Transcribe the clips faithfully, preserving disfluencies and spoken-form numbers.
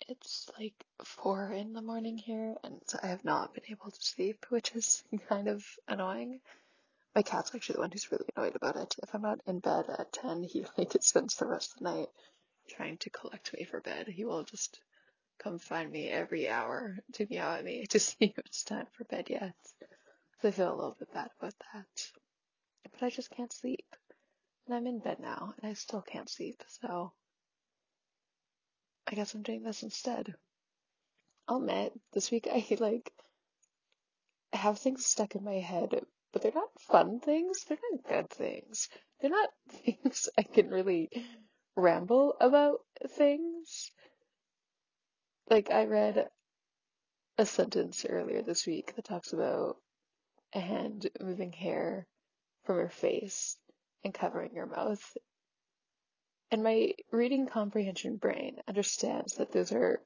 It's like four in the morning here, and I have not been able to sleep, which is kind of annoying. My cat's actually the one who's really annoyed about it. If I'm not in bed at ten, he like spends the rest of the night trying to collect me for bed. He will just come find me every hour to meow at me to see if it's time for bed yet. So I feel a little bit bad about that. But I just can't sleep. And I'm in bed now, and I still can't sleep, so I guess I'm doing this instead. I'll admit, this week I like have things stuck in my head, but they're not fun things. They're not good things. They're not things I can really ramble about things. Like, I read a sentence earlier this week that talks about a hand moving hair from your face and covering your mouth. And my reading comprehension brain understands that those are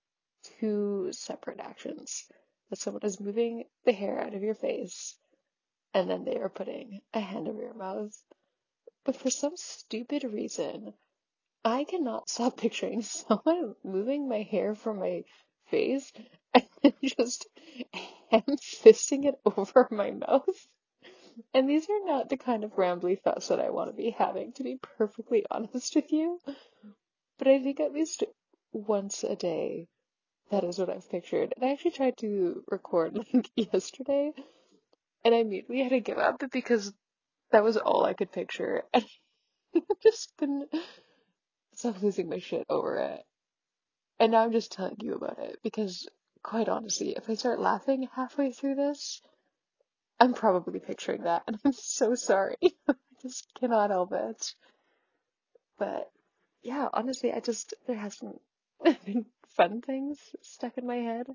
two separate actions. That someone is moving the hair out of your face and then they are putting a hand over your mouth. But for some stupid reason, I cannot stop picturing someone moving my hair from my face and then just ham fisting it over my mouth. And these are not the kind of rambly thoughts that I want to be having, to be perfectly honest with you. But I think at least once a day, that is what I've pictured. And I actually tried to record like yesterday, and I immediately had to give up because that was all I could picture. And I just couldn't stop losing my shit over it. And now I'm just telling you about it because, quite honestly, if I start laughing halfway through this, I'm probably picturing that. And I'm so sorry. I just cannot help it. But yeah, honestly, I just, there hasn't been fun things stuck in my head.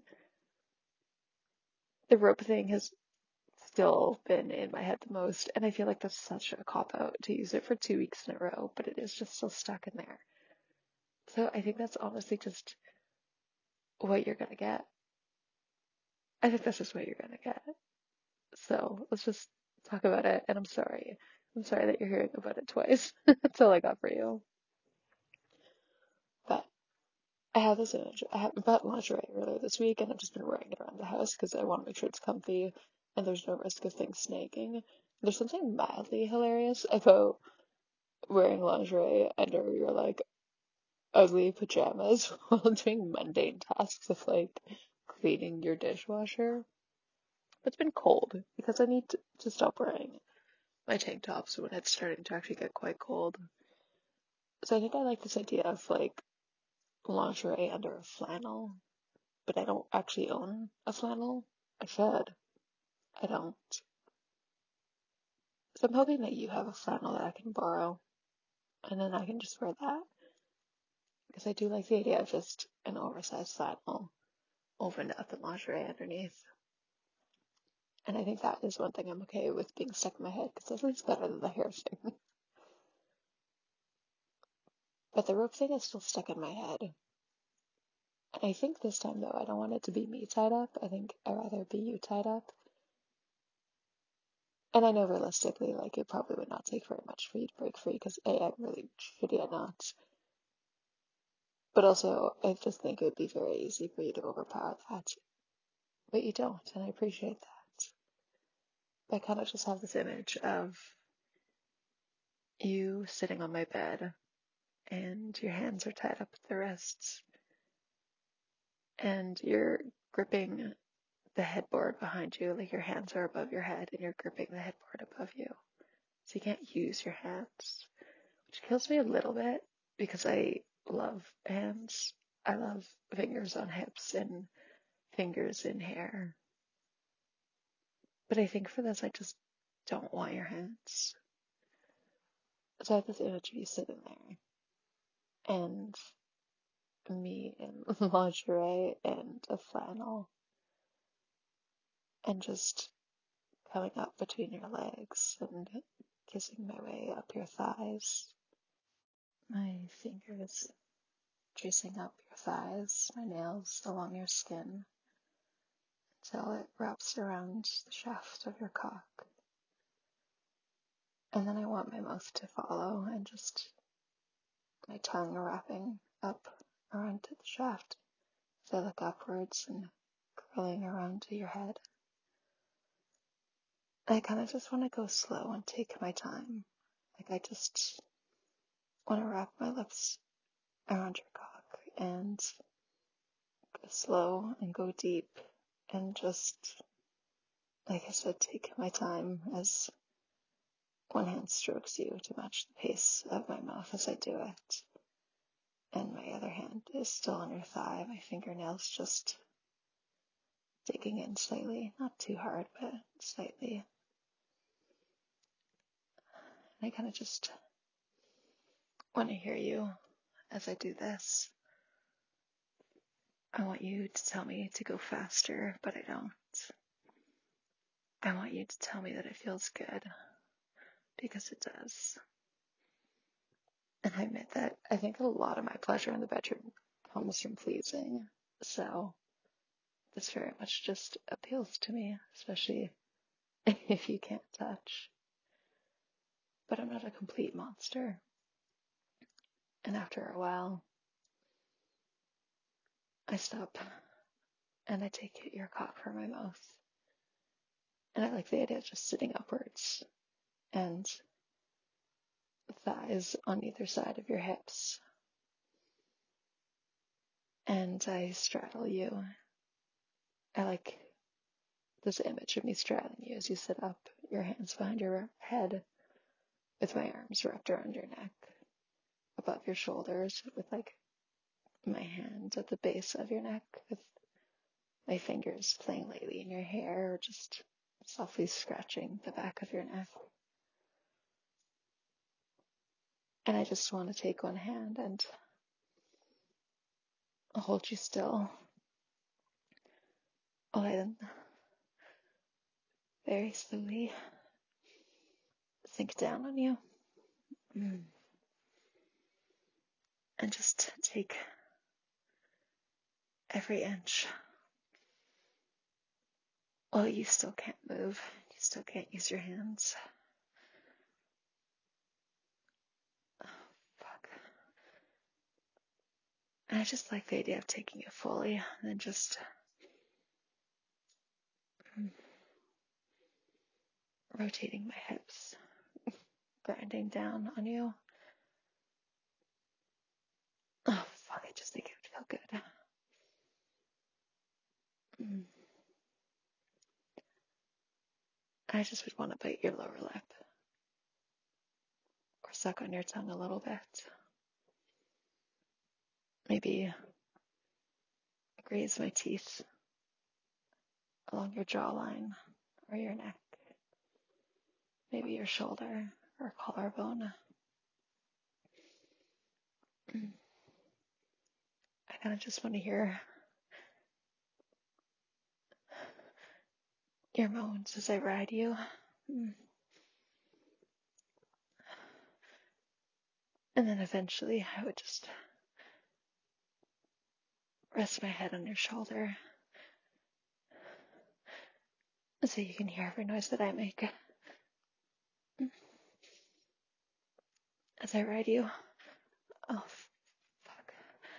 The rope thing has still been in my head the most, and I feel like that's such a cop out to use it for two weeks in a row, but it is just still stuck in there. So I think that's honestly just what you're gonna get. I think that's just what you're gonna get. So let's just talk about it, and I'm sorry. I'm sorry that you're hearing about it twice. That's all I got for you. But I have this image. I have bought lingerie earlier this week, and I've just been wearing it around the house because I want to make sure it's comfy and there's no risk of things snagging. There's something mildly hilarious about wearing lingerie under your like ugly pajamas while doing mundane tasks of like cleaning your dishwasher. It's been cold because I need to, to stop wearing my tank tops when it's starting to actually get quite cold. So I think I like this idea of like lingerie under a flannel, but I don't actually own a flannel. I should. I don't. So I'm hoping that you have a flannel that I can borrow, and then I can just wear that. Because I do like the idea of just an oversized flannel opened up and lingerie underneath. And I think that is one thing I'm okay with being stuck in my head, because at least better than the hair thing. But the rope thing is still stuck in my head. And I think this time, though, I don't want it to be me tied up. I think I'd rather be you tied up. And I know realistically, like, it probably would not take very much for you to break free, because A, I'm really shitty at knots. But also, I just think it would be very easy for you to overpower that. But you don't, and I appreciate that. But I kind of just have this image of you sitting on my bed, and your hands are tied up at the wrists, and you're gripping the headboard behind you, like your hands are above your head, and you're gripping the headboard above you. So you can't use your hands, which kills me a little bit because I love hands. I love fingers on hips and fingers in hair. But I think for this, I just don't want your hands. So I have this image of you sitting there, and me in lingerie and a flannel, and just coming up between your legs and kissing my way up your thighs. My fingers tracing up your thighs, my nails along your skin, until it wraps around the shaft of your cock. And then I want my mouth to follow, and just my tongue wrapping up around the shaft, I look upwards and curling around to your head. I kind of just want to go slow and take my time. Like, I just want to wrap my lips around your cock and go slow and go deep and just, like I said, take my time as one hand strokes you to match the pace of my mouth as I do it. And my other hand is still on your thigh, my fingernails just digging in slightly, not too hard, but slightly. And I kind of just want to hear you as I do this. I want you to tell me to go faster, but I don't. I want you to tell me that it feels good, because it does. And I admit that I think a lot of my pleasure in the bedroom comes from pleasing. So this very much just appeals to me, especially if you can't touch. But I'm not a complete monster. And after a while, I stop and I take your cock from my mouth. And I like the idea of just sitting upwards and thighs on either side of your hips. And I straddle you. I like this image of me straddling you as you sit up, your hands behind your head, with my arms wrapped around your neck, above your shoulders, with like my hand at the base of your neck, with my fingers playing lightly in your hair, or just softly scratching the back of your neck. And I just want to take one hand and hold you still, while I then very slowly sink down on you. Mm. And just take every inch. Well, you still can't move. You still can't use your hands. Oh, fuck. And I just like the idea of taking it fully and then just mm, rotating my hips, grinding down on you. Oh, fuck, I just think it would feel good. Mm. I just would want to bite your lower lip or suck on your tongue a little bit. Maybe graze my teeth along your jawline or your neck. Maybe your shoulder or collarbone. Mm. I kind of just want to hear your moans as I ride you. Mm. And then eventually I would just rest my head on your shoulder so you can hear every noise that I make as I ride you. Oh, fuck.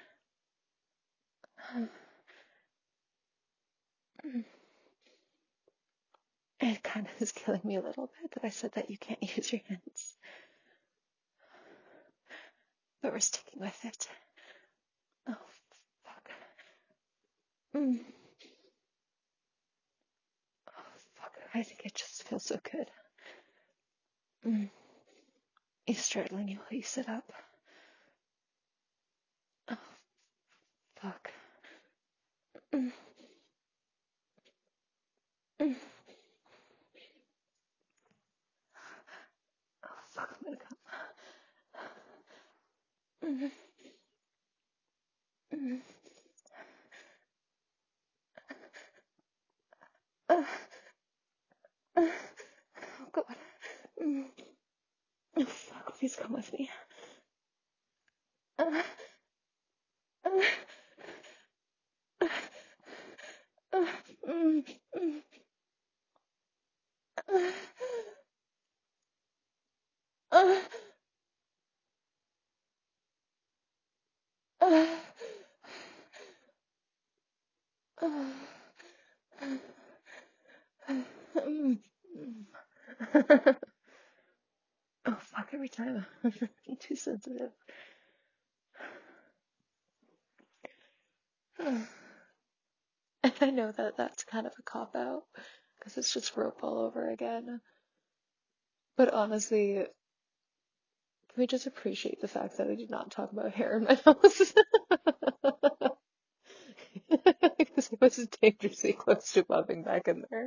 It kind of is killing me a little bit that I said that you can't use your hands. But we're sticking with it. Oh, fuck. Mm. Oh, fuck. I think it just feels so good. Mm. He's straddling you while you sit up. Oh, fuck. Mm. Mm. Oh, fuck, I'm gonna come. Mm. Mm. Uh, uh, oh, God. Mm. Oh, fuck, please come with me. Uh, uh, uh, uh, mm, mm, uh, uh, uh, Oh fuck, every time. I'm too sensitive. And I know that that's kind of a cop out because it's just rope all over again. But honestly, can we just appreciate the fact that I did not talk about hair in my house? Because it was dangerously close to popping back in there.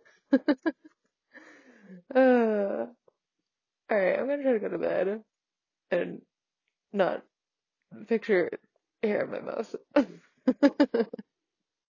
Uh, alright, I'm gonna try to go to bed and not picture hair in my mouth.